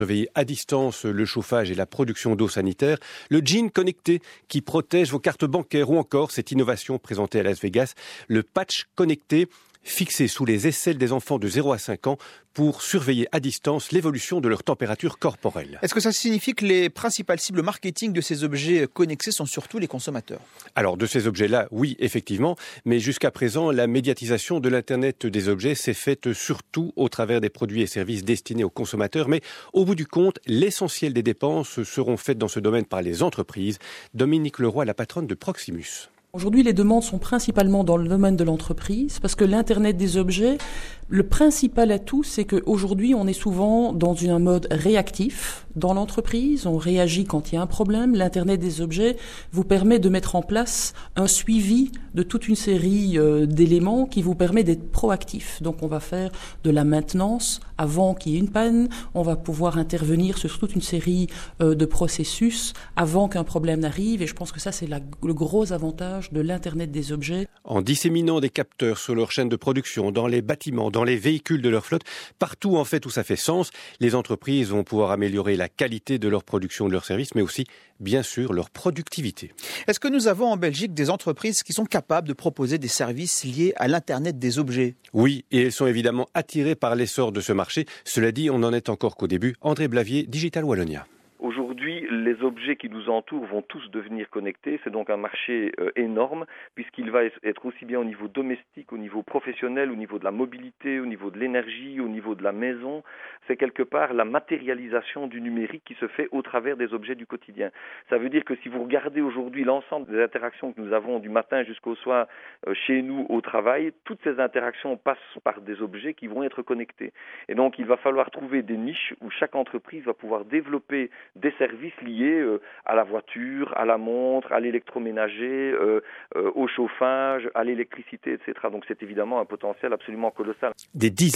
Surveiller à distance le chauffage et la production d'eau sanitaire, le jean connecté qui protège vos cartes bancaires ou encore cette innovation présentée à Las Vegas, le patch connecté fixé sous les aisselles des enfants de 0 à 5 ans pour surveiller à distance l'évolution de leur température corporelle. Est-ce que ça signifie que les principales cibles marketing de ces objets connectés sont surtout les consommateurs ? Alors de ces objets-là, oui, effectivement, mais jusqu'à présent, la médiatisation de l'Internet des objets s'est faite surtout au travers des produits et services destinés aux consommateurs, mais au bout du compte, l'essentiel des dépenses seront faites dans ce domaine par les entreprises. Dominique Leroy, la patronne de Proximus. Aujourd'hui, les demandes sont principalement dans le domaine de l'entreprise parce que l'Internet des objets, le principal atout, c'est qu'aujourd'hui, on est souvent dans un mode réactif dans l'entreprise. On réagit quand il y a un problème. L'Internet des objets vous permet de mettre en place un suivi de toute une série d'éléments qui vous permet d'être proactif. Donc, on va faire de la maintenance avant qu'il y ait une panne. On va pouvoir intervenir sur toute une série de processus avant qu'un problème n'arrive. Et je pense que ça, c'est le gros avantage de l'Internet des objets. En disséminant des capteurs sur leur chaîne de production, dans les bâtiments, dans les véhicules de leur flotte, partout en fait où ça fait sens, les entreprises vont pouvoir améliorer la qualité de leur production, de leurs services, mais aussi, bien sûr, leur productivité. Est-ce que nous avons en Belgique des entreprises qui sont capables de proposer des services liés à l'Internet des objets ? Oui, et elles sont évidemment attirées par l'essor de ce marché. Cela dit, on n'en est encore qu'au début. André Blavier, Digital Wallonia. Aujourd'hui, les objets qui nous entourent vont tous devenir connectés. C'est donc un marché énorme puisqu'il va être aussi bien au niveau domestique, au niveau professionnel, au niveau de la mobilité, au niveau de l'énergie, au niveau de la maison. C'est quelque part la matérialisation du numérique qui se fait au travers des objets du quotidien. Ça veut dire que si vous regardez aujourd'hui l'ensemble des interactions que nous avons du matin jusqu'au soir chez nous au travail, toutes ces interactions passent par des objets qui vont être connectés. Et donc il va falloir trouver des niches où chaque entreprise va pouvoir développer des services liés à la voiture, à la montre, à l'électroménager, au chauffage, à l'électricité, etc. Donc c'est évidemment un potentiel absolument colossal. Des dizaines